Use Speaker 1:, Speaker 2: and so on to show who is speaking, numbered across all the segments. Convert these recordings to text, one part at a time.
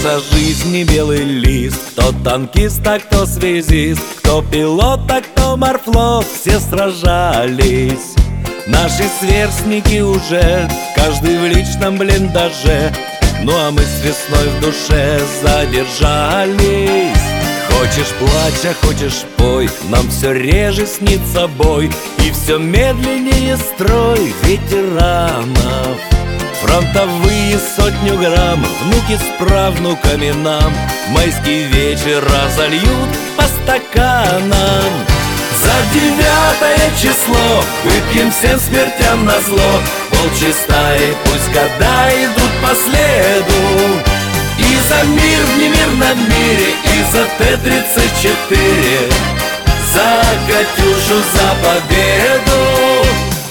Speaker 1: Наша жизнь не белый лист. Кто танкист, а кто связист, кто пилот, а кто морфлот. Все сражались. Наши сверстники уже, каждый в личном блиндаже. Ну а мы с весной в душе задержались. Хочешь плачь, а хочешь пой, нам все реже снится бой, и все медленнее строй ветеранов. Фронтовые 100 грамм, внуки с правнуками нам майский вечер разольют по стаканам. За 9 число выпьем всем смертям назло. Волчьи стаи, пусть года идут по следу. И за мир в немирном мире, и за Т-34, за Катюшу, за победу.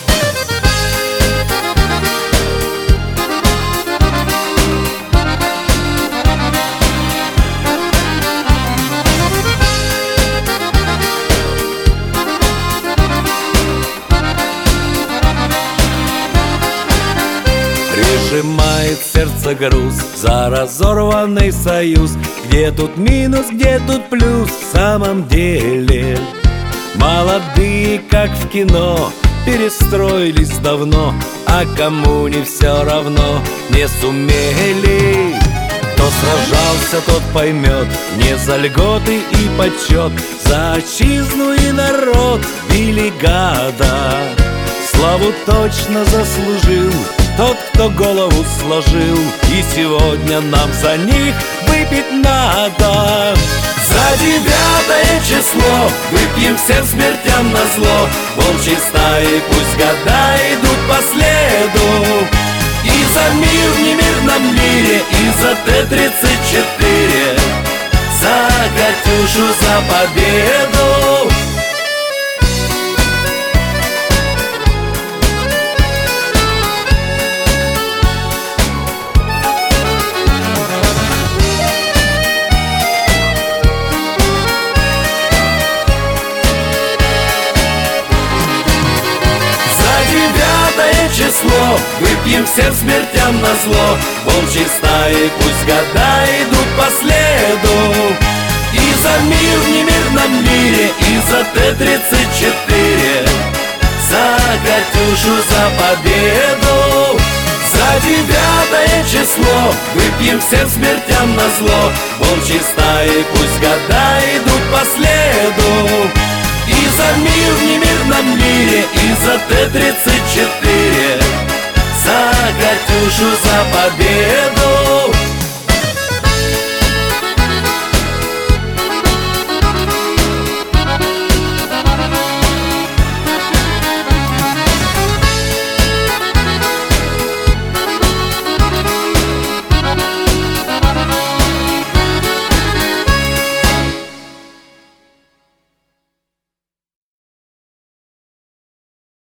Speaker 1: Прижимает сердце груз за разорванный союз. Где тут минус, где тут плюс в самом деле? Молодые, как в кино, перестроились давно, а кому не все равно, не сумели. Кто сражался, тот поймет, не за льготы и почет, за отчизну и народ били гада. Славу точно заслужил тот, кто голову сложил, и сегодня нам за них выпить надо. За 9 число выпьем всем смертям назло. Волчьи стаи, пусть года идут по следу. И за мир в немирном мире, и за Т-34, за Катюшу, за победу. Число выпьем всем смертям назло. Волчьи стаи, пусть года идут по следу. И за мир в немирном мире, и за Т-34, за Катюшу, за победу. За 9 число выпьем всем смертям назло. Волчьи стаи, пусть года идут по следу. И за мир в немирном мире, и за Т-34, за Катюшу, за победу.